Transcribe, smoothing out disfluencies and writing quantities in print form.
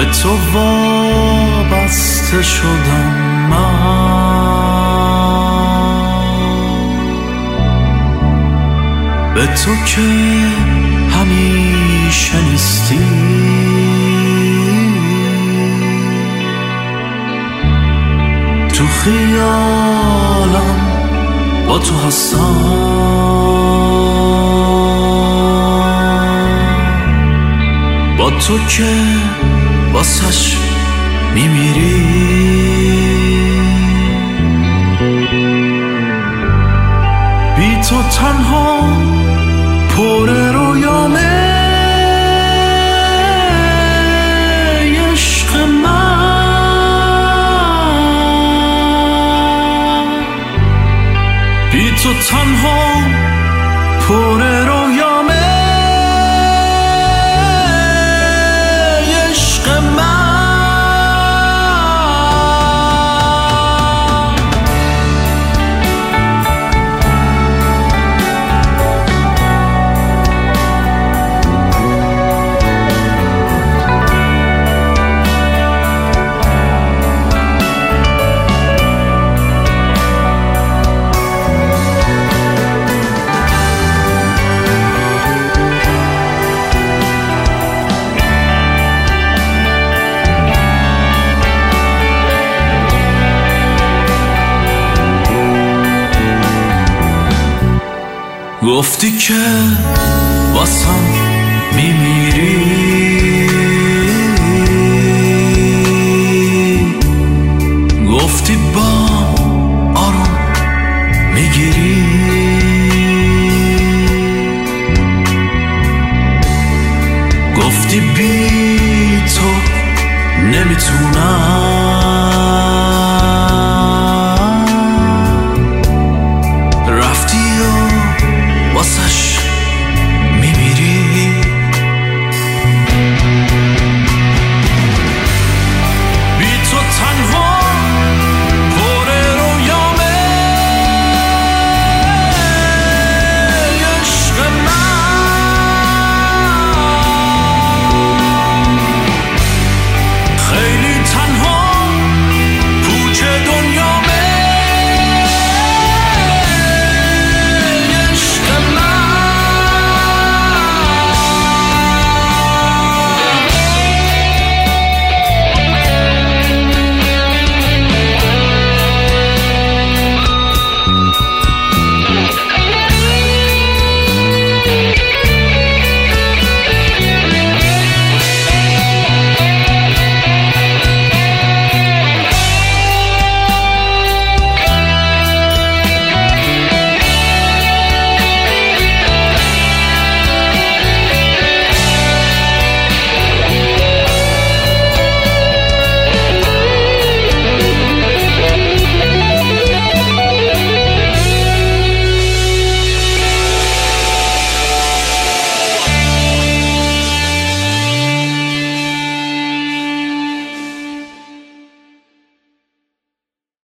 تو وابسته شدم من، به تو که همیشه نیستی. تو خیالم با تو هستم، با تو که واسش میمیری. بی تو تنها پر رویامه عشق من، بی تو تنها پر رویامه عشق من. گفتی که واسم میمیری، گفتی با آروم میگیری. گفتی بی تو نمیتونم